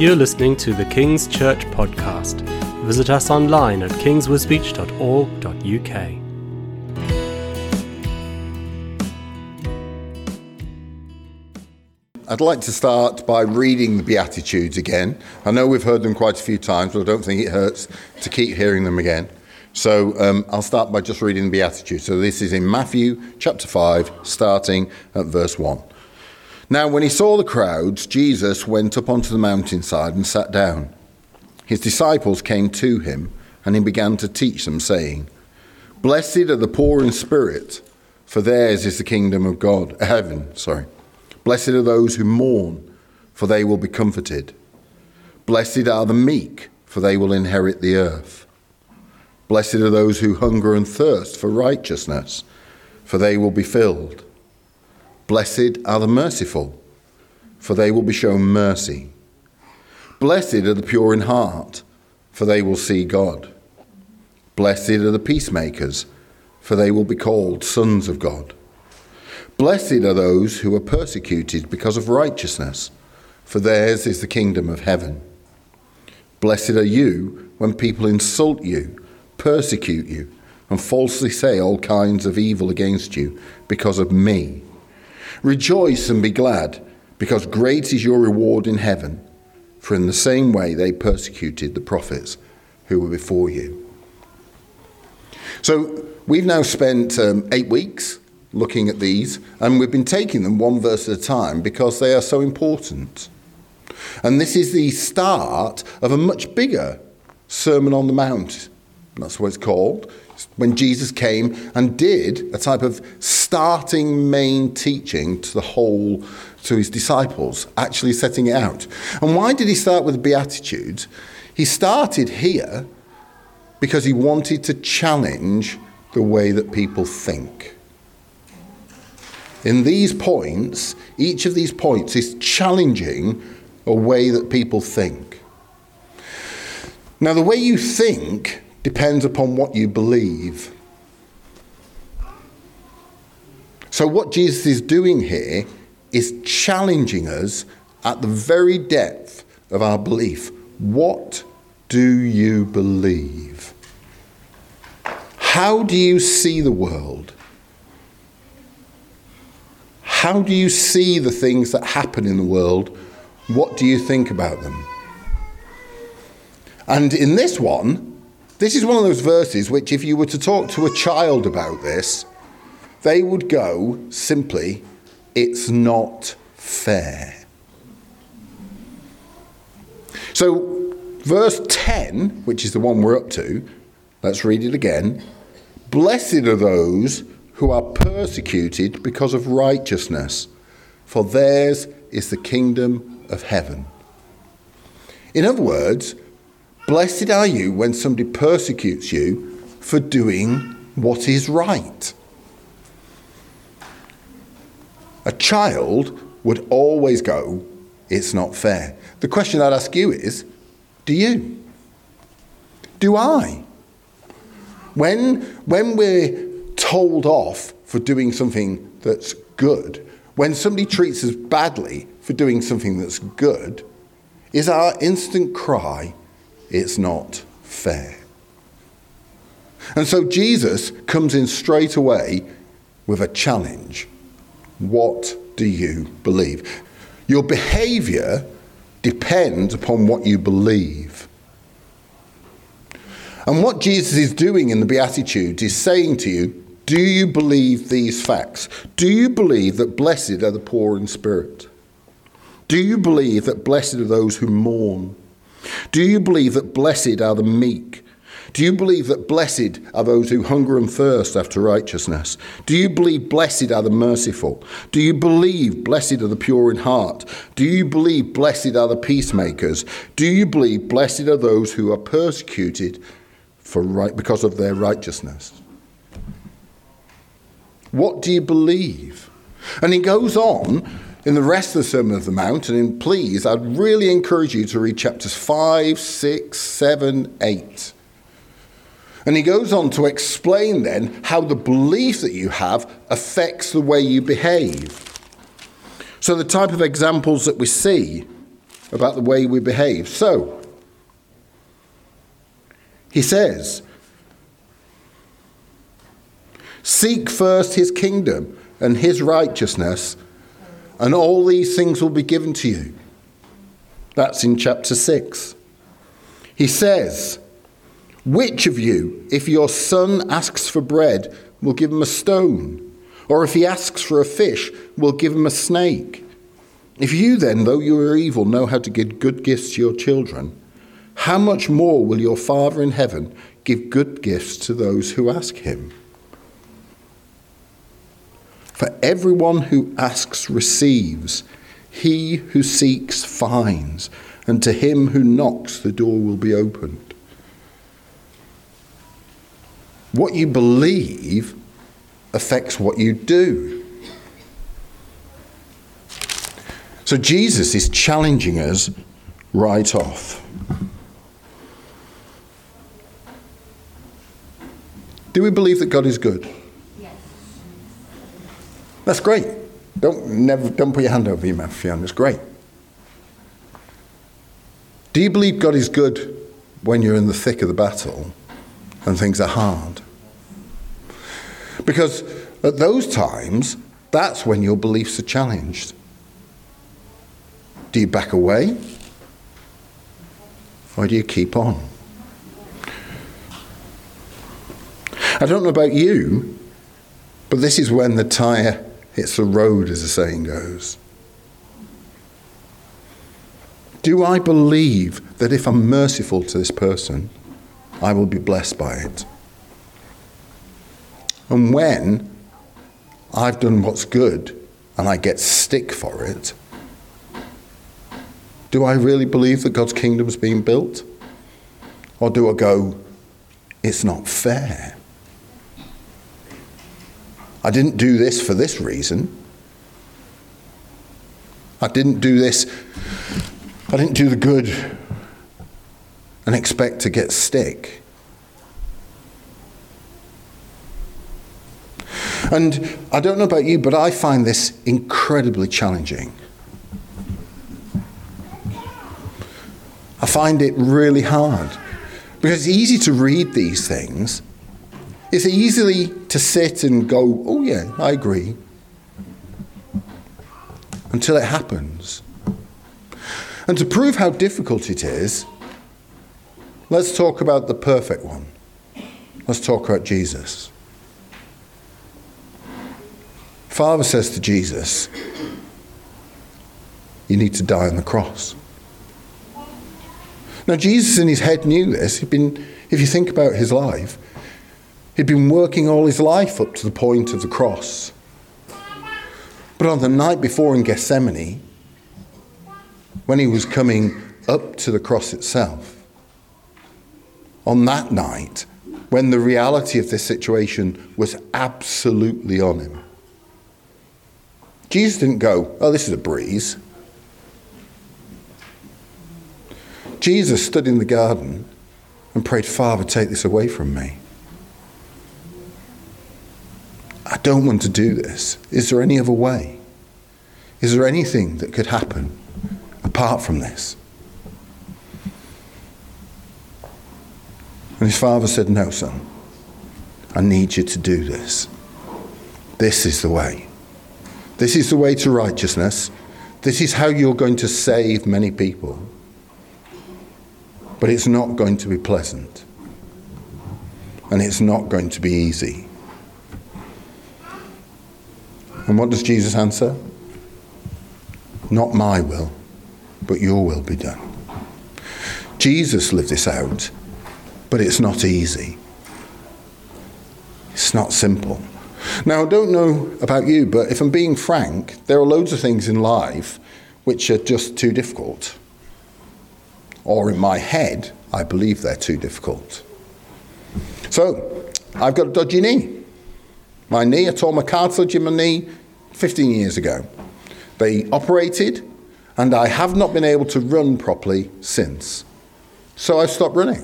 You're listening to the King's Church podcast. Visit us online at kingswisbeach.org.uk. I'd like to start by reading the Beatitudes again. I know we've heard them quite a few times, but I don't think it hurts to keep hearing them again. So I'll start by just reading the Beatitudes. So this is in Matthew chapter 5, starting at verse 1. Now when he saw the crowds, Jesus went up onto the mountainside and sat down. His disciples came to him, and he began to teach them, saying, Blessed are the poor in spirit, for theirs is the kingdom of heaven. Blessed are those who mourn, for they will be comforted. Blessed are the meek, for they will inherit the earth. Blessed are those who hunger and thirst for righteousness, for they will be filled. Blessed are the merciful, for they will be shown mercy. Blessed are the pure in heart, for they will see God. Blessed are the peacemakers, for they will be called sons of God. Blessed are those who are persecuted because of righteousness, for theirs is the kingdom of heaven. Blessed are you when people insult you, persecute you, and falsely say all kinds of evil against you because of me. Rejoice and be glad, because great is your reward in heaven, for in the same way they persecuted the prophets who were before you. So we've now spent 8 weeks looking at these, and we've been taking them one verse at a time because they are so important. And this is the start of a much bigger Sermon on the Mount. That's what it's called. When Jesus came and did a type of starting main teaching to his disciples, actually setting it out. And why did he start with the Beatitudes? He started here because he wanted to challenge the way that people think. In these points, each of these points is challenging a way that people think. Now, the way you think depends upon what you believe. So what Jesus is doing here is challenging us at the very depth of our belief. What do you believe? How do you see the world? How do you see the things that happen in the world? What do you think about them? And in this is one of those verses which if you were to talk to a child about this, they would go simply, it's not fair. So verse 10, which is the one we're up to, let's read it again. Blessed are those who are persecuted because of righteousness, for theirs is the kingdom of heaven. In other words, blessed are you when somebody persecutes you for doing what is right. A child would always go, it's not fair. The question I'd ask you is, do you? Do I? When we're told off for doing something that's good, when somebody treats us badly for doing something that's good, is our instant cry, it's not fair? And so Jesus comes in straight away with a challenge. What do you believe? Your behaviour depends upon what you believe. And what Jesus is doing in the Beatitudes is saying to you, do you believe these facts? Do you believe that blessed are the poor in spirit? Do you believe that blessed are those who mourn? Do you believe that blessed are the meek? Do you believe that blessed are those who hunger and thirst after righteousness? Do you believe blessed are the merciful? Do you believe blessed are the pure in heart? Do you believe blessed are the peacemakers? Do you believe blessed are those who are persecuted because of their righteousness? What do you believe? And he goes on in the rest of the Sermon on the Mount, and please, I'd really encourage you to read chapters 5, 6, 7, 8. And he goes on to explain then how the belief that you have affects the way you behave. So the type of examples that we see about the way we behave. So, he says, seek first his kingdom and his righteousness, and all these things will be given to you. That's in chapter 6. He says, which of you, if your son asks for bread, will give him a stone? Or if he asks for a fish, will give him a snake? If you then, though you are evil, know how to give good gifts to your children, how much more will your Father in heaven give good gifts to those who ask him? For everyone who asks receives, he who seeks finds, and to him who knocks the door will be opened. What you believe affects what you do. So Jesus is challenging us right off. Do we believe that God is good? Yes. That's great. Don't put your hand over your mouth, Fiona. It's great. Do you believe God is good when you're in the thick of the battle and things are hard? Because at those times, that's when your beliefs are challenged. Do you back away? Or do you keep on? I don't know about you, but this is when the tire hits the road, as the saying goes. Do I believe that if I'm merciful to this person, I will be blessed by it? And when I've done what's good and I get stick for it, do I really believe that God's kingdom is being built? Or do I go, it's not fair? I didn't do this for this reason. I didn't do the good and expect to get stick. And I don't know about you, but I find this incredibly challenging. I find it really hard because it's easy to read these things. It's easy to sit and go, oh yeah, I agree, until it happens. And to prove how difficult it is, let's talk about the perfect one. Let's talk about Jesus. Father says to Jesus, you need to die on the cross. Now, Jesus in his head knew this. If you think about his life, he'd been working all his life up to the point of the cross. But on the night before in Gethsemane, when he was coming up to the cross itself, on that night, when the reality of this situation was absolutely on him, Jesus didn't go, oh, this is a breeze. Jesus stood in the garden and prayed, Father, take this away from me. I don't want to do this. Is there any other way? Is there anything that could happen apart from this? And his father said, no, son, I need you to do this. This is the way. This is the way to righteousness. This is how you're going to save many people. But it's not going to be pleasant. And it's not going to be easy. And what does Jesus answer? Not my will, but your will be done. Jesus lived this out, but it's not easy. It's not simple. Now, I don't know about you, but if I'm being frank, there are loads of things in life which are just too difficult. Or in my head, I believe they're too difficult. So, I've got a dodgy knee. My knee, I tore my cartilage in my knee 15 years ago. They operated, and I have not been able to run properly since. So I stopped running.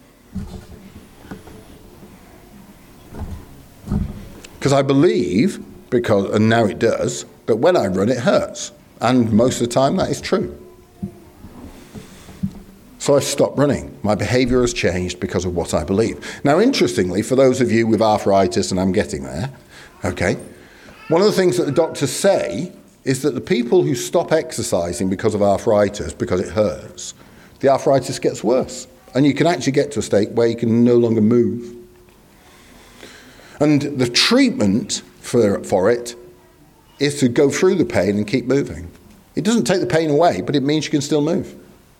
Because I believe, and now it does, that when I run it hurts. And most of the time that is true. So I stopped running. My behaviour has changed because of what I believe. Now, interestingly, for those of you with arthritis, and I'm getting there, okay, one of the things that the doctors say is that the people who stop exercising because of arthritis, because it hurts, the arthritis gets worse. And you can actually get to a state where you can no longer move. And the treatment for it is to go through the pain and keep moving. It doesn't take the pain away, but it means you can still move.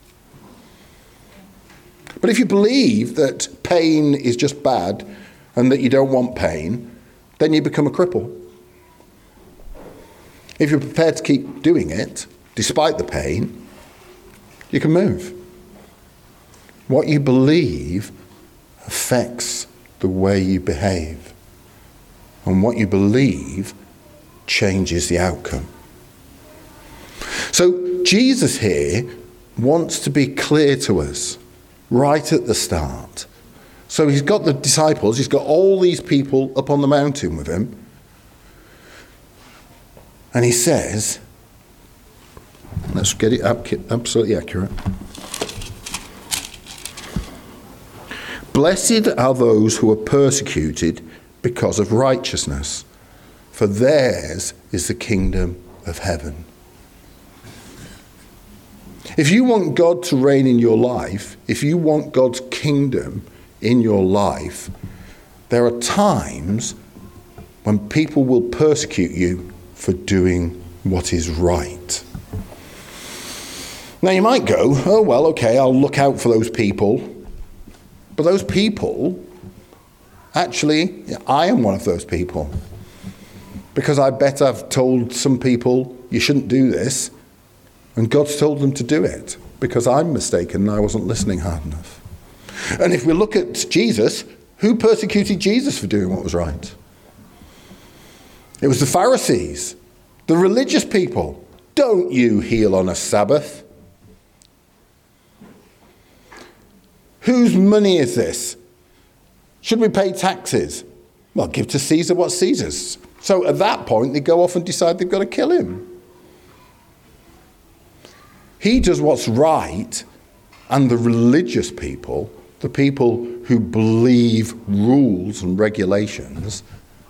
But if you believe that pain is just bad and that you don't want pain, then you become a cripple. If you're prepared to keep doing it, despite the pain, you can move. What you believe affects the way you behave. And what you believe changes the outcome. So Jesus here wants to be clear to us right at the start. So he's got the disciples, he's got all these people up on the mountain with him. And he says, let's get it up, absolutely accurate. Blessed are those who are persecuted because of righteousness, for theirs is the kingdom of heaven. If you want God to reign in your life, if you want God's kingdom in your life, there are times when people will persecute you for doing what is right. Now you might go, oh well, okay, I'll look out for those people. But those people, actually, I am one of those people. Because I bet I've told some people, you shouldn't do this. And God's told them to do it. Because I'm mistaken and I wasn't listening hard enough. And if we look at Jesus, who persecuted Jesus for doing what was right? It was the Pharisees, the religious people. Don't you heal on a Sabbath? Whose money is this? Should we pay taxes? Well, give to Caesar what's Caesar's. So at that point, they go off and decide they've got to kill him. He does what's right, and the religious people, the people who believe rules and regulations,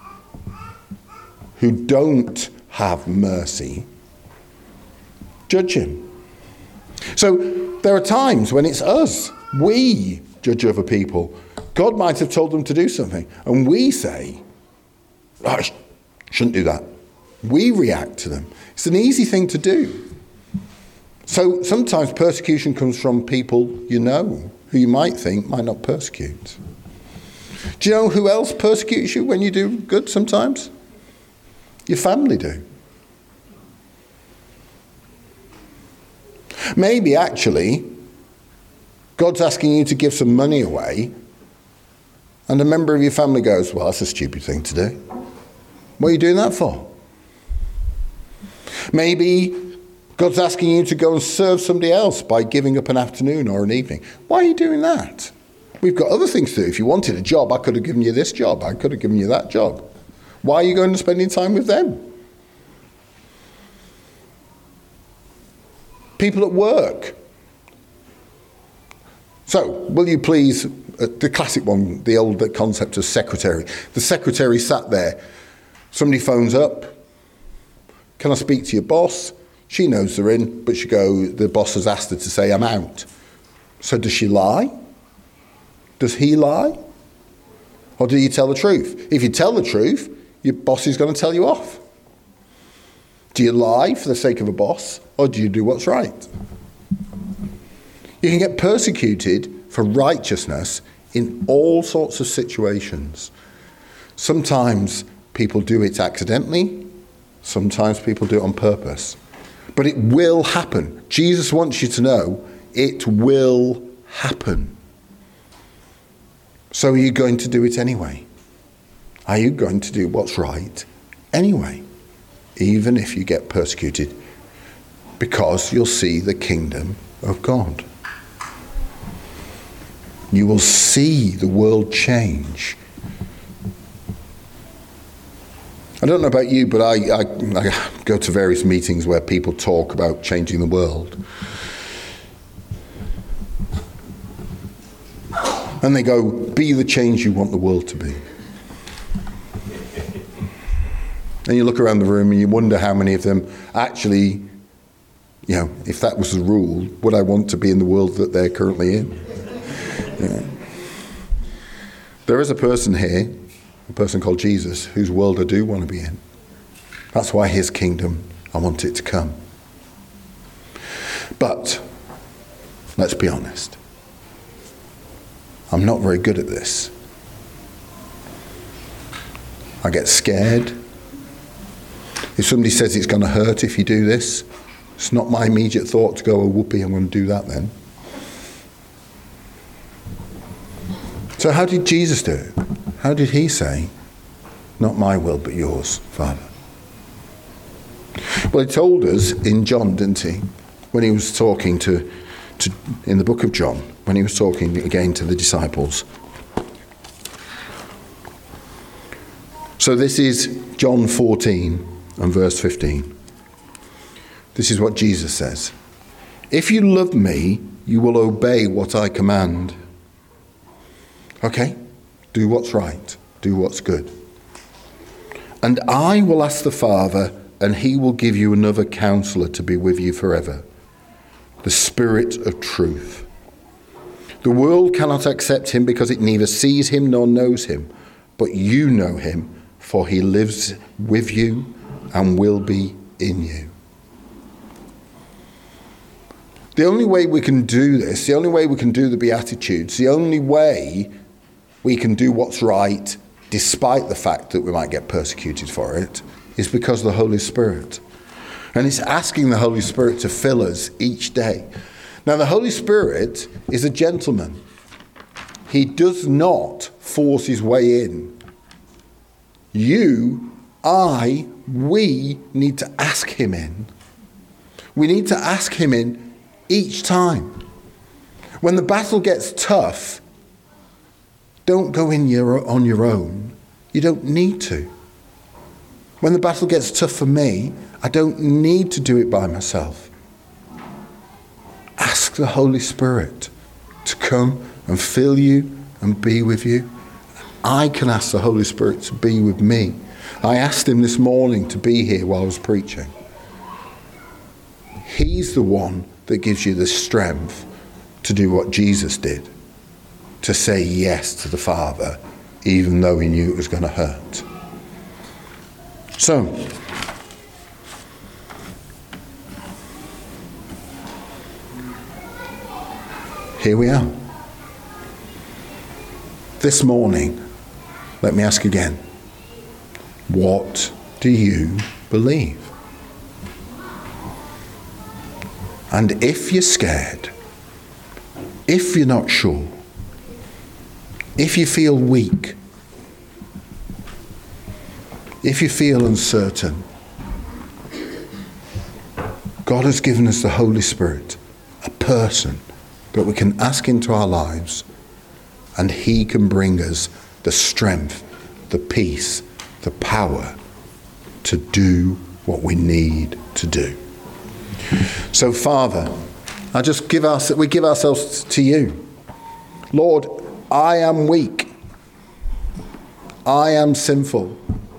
who don't have mercy, judge him. So there are times when it's us. We judge other people. God might have told them to do something, and we say, I shouldn't do that. We react to them. It's an easy thing to do. So sometimes persecution comes from people you know, who you might think might not persecute. Do you know who else persecutes you when you do good sometimes? Your family do. Maybe actually, God's asking you to give some money away, and a member of your family goes, well, that's a stupid thing to do. What are you doing that for? Maybe God's asking you to go and serve somebody else by giving up an afternoon or an evening. Why are you doing that? We've got other things to do. If you wanted a job, I could have given you this job. I could have given you that job. Why are you going and spending time with them? People at work. So, will you please, the classic one, the old concept of secretary. The secretary sat there. Somebody phones up. Can I speak to your boss? She knows they're in, but the boss has asked her to say, I'm out. So does she lie? Does he lie? Or do you tell the truth? If you tell the truth, your boss is going to tell you off. Do you lie for the sake of a boss, or do you do what's right? You can get persecuted for righteousness in all sorts of situations. Sometimes people do it accidentally. Sometimes people do it on purpose. But it will happen. Jesus wants you to know it will happen. So are you going to do it anyway? Are you going to do what's right anyway? Even if you get persecuted, because you'll see the kingdom of God. You will see the world change. I don't know about you, but I go to various meetings where people talk about changing the world. And they go, be the change you want the world to be. And you look around the room and you wonder how many of them actually, if that was the rule, would I want to be in the world that they're currently in? There is a person here, a person called Jesus, whose world I do want to be in. That's why his kingdom, I want it to come. But, let's be honest, I'm not very good at this. I get scared. If somebody says it's going to hurt if you do this, it's not my immediate thought to go, oh, whoopee, I'm going to do that then. So how did Jesus do it? How did he say, not my will, but yours, Father? Well, he told us in John, didn't he? When he was talking in the book of John, when he was talking again to the disciples. So this is John 14 and verse 15. This is what Jesus says. If you love me, you will obey what I command. Okay? Do what's right. Do what's good. And I will ask the Father, and he will give you another counselor to be with you forever. The Spirit of truth. The world cannot accept him because it neither sees him nor knows him. But you know him, for he lives with you and will be in you. The only way we can do this, the only way we can do the Beatitudes, the only way we can do what's right, despite the fact that we might get persecuted for it, is because of the Holy Spirit. And it's asking the Holy Spirit to fill us each day. Now, the Holy Spirit is a gentleman. He does not force his way in. You, I, we need to ask him in. We need to ask him in each time. When the battle gets tough, don't go in on your own. You don't need to. When the battle gets tough for me, I don't need to do it by myself. Ask the Holy Spirit to come and fill you and be with you. I can ask the Holy Spirit to be with me. I asked him this morning to be here while I was preaching. He's the one that gives you the strength to do what Jesus did, to say yes to the Father, even though he knew it was going to hurt. So, here we are. This morning, let me ask again, what do you believe? And if you're scared, if you're not sure, if you feel weak, if you feel uncertain, God has given us the Holy Spirit, a person that we can ask into our lives, and he can bring us the strength, the peace, the power to do what we need to do. So, Father, we give ourselves to you. Lord, I am weak. I am sinful.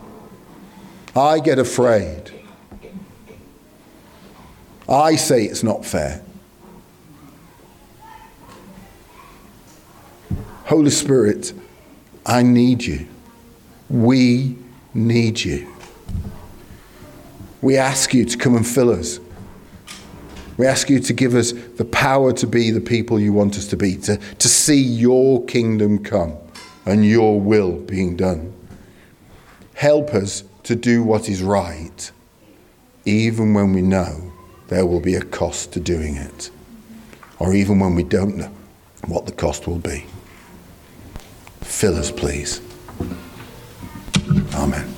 I get afraid. I say it's not fair. Holy Spirit, I need you. We need you. We ask you to come and fill us. We ask you to give us the power to be the people you want us to be, to see your kingdom come and your will being done. Help us to do what is right, even when we know there will be a cost to doing it, or even when we don't know what the cost will be. Fill us, please. Amen.